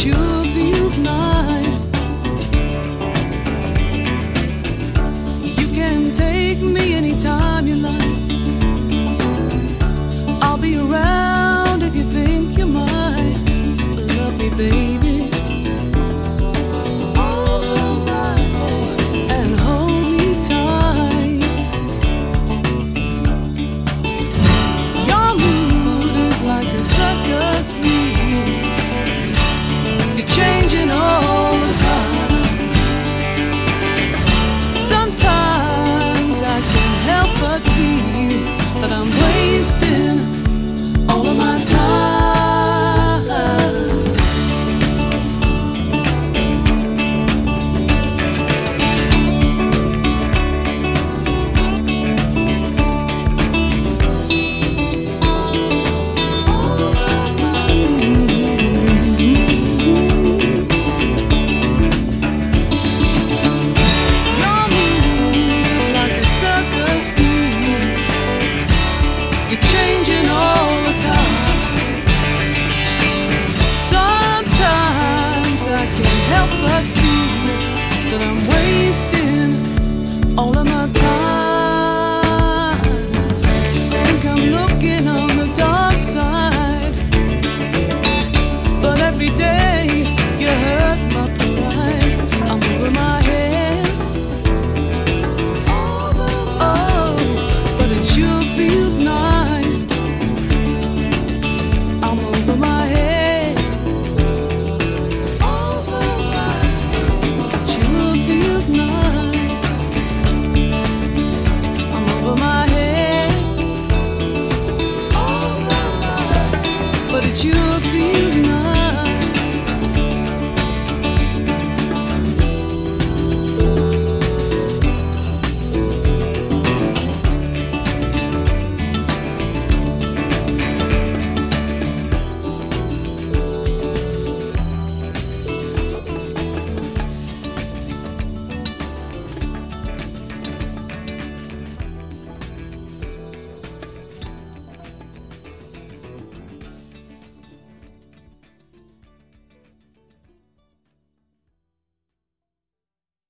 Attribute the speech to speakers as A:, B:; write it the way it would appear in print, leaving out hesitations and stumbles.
A: sure feels nice. You can take me anytime you like. I'll be around if you think you might love me, baby. And hold me tight. Your mood is like a circus wheel. You're changing all the time. Sometimes I can't help but feel that I'm wasting all of my time. Your mood is like a circus wheel. You're changing all the time. Sometimes I can't help but feel that I'm wasting all of my time. I think I'm looking on the dark side, but every day you hurt my pride. I'm over my head. Oh, but it sure feels nice. I'm over my head. It sure feels nice. I'm over my head. But it sure feels nice.